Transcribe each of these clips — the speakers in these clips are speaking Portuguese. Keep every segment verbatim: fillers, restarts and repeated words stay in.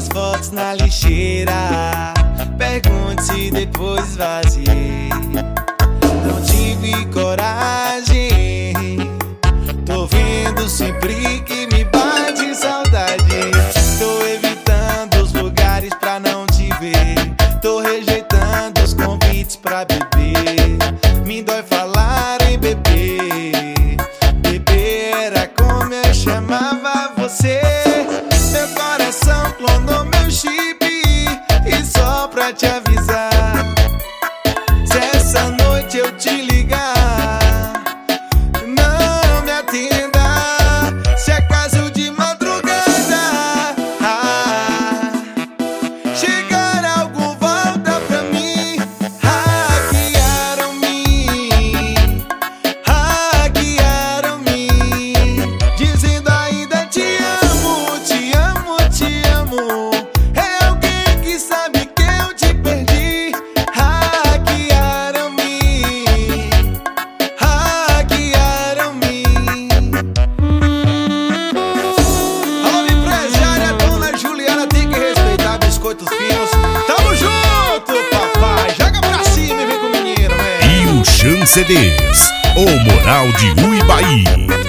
fotos na lixeira. Pergunte se depois esvaziei. Não tive coragem. Tô vendo sempre que me bate saudade. Tô evitando os lugares pra não te ver. Tô rejeitando os convites pra beber. Me dói falar em beber. Beber era como eu chamava você. Meu coração clonou meu chip. E só pra te avisar, se essa noite eu te ligar, não me atenda. Se é caso de madrugada, ah, chegar algo, volta pra mim. Hackearam-me, hackearam-me, dizendo ainda te amo, te amo, te amo. É alguém que sabe que eu te perdi. Hackearam-me, hackearam-me. Alô, empresária, dona Juliana, tem que respeitar biscoitos finos. Tamo junto, papai. Joga pra cima e vem com o menino, velho. E o Chan C Ds, o Moral de Uibaí.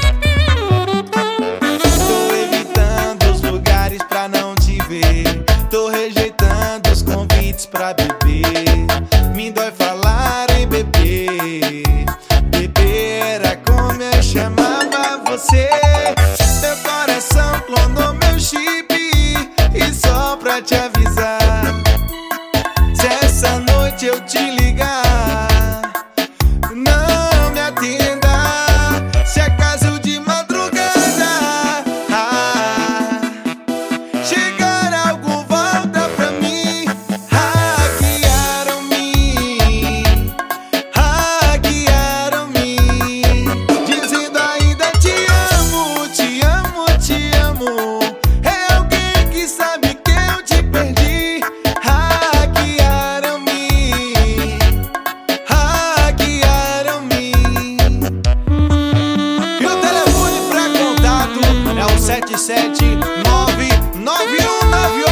Tô evitando os lugares pra não te ver. Tô rejeitando os convites pra beber. Me dói falar em beber. Beber era como eu chamava você. Meu coração clonou meu chip. E só pra te avisar, se essa noite eu te ligar, não me atenda. Se é caso de madrugada, ah, chegar algo, volta pra mim. Hackearam-me, hackearam-me, dizendo ainda te amo, te amo, te amo. É alguém que sabe que eu te perdi. Hackearam-me, hackearam-me. E o telefone pra contato é o sete sete nove nove um nove